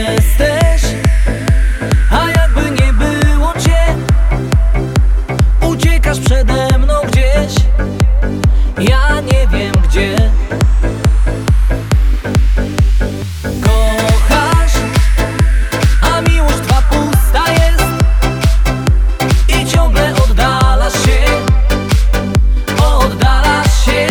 jesteś, a jakby nie było cię, uciekasz przede mną gdzieś, ja nie wiem gdzie. Kochasz, a miłość twa pusta jest i ciągle oddalasz się, oddalasz się.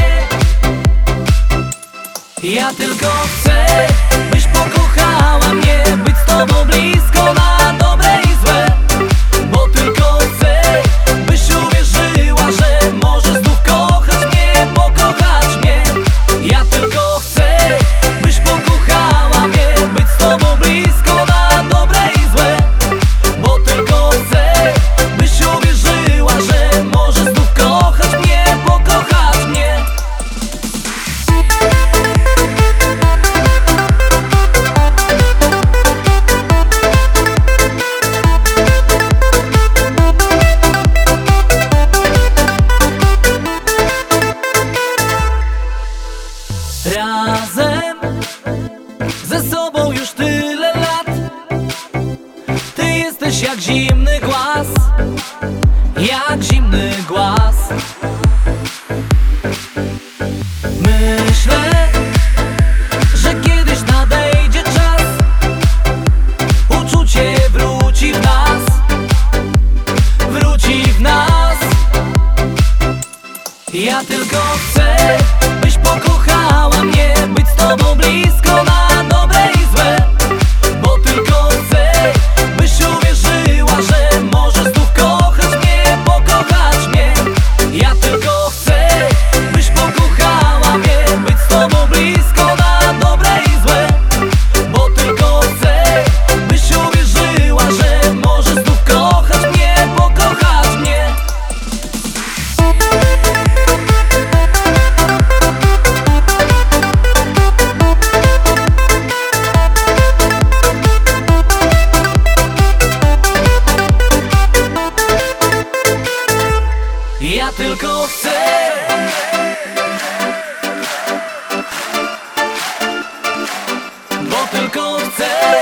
Ja tylko chcę, byś pokochała mnie, być z tobą blisko na dobre i złe. Bo tylko chcę, byś uwierzyła, że możesz znów kochać mnie, pokochać mnie. Ja tylko chcę, byś pokochała mnie, być z tobą blisko na dobre i złe. Bo tylko chcę, byś uwierzyła, że możesz znów kochać mnie, pokochać mnie. Razem, ze sobą już tyle lat. Ty jesteś jak zimny głaz, jak zimny głaz. Myślę, że kiedyś nadejdzie czas, uczucie wróci w nas, wróci w nas. Ja tylko chcę, byś pokochała mnie, być z tobą blisko na dobre i złe. Bo tylko chcę, byś uwierzyła, że możesz znów kochać mnie, pokochać mnie. Ja tylko chcę, byś pokochała mnie, być z tobą blisko na dobre i złe. Bo tylko chcę, byś uwierzyła, że możesz znów kochać mnie, pokochać mnie. Ja tylko chcę, bo tylko chcę.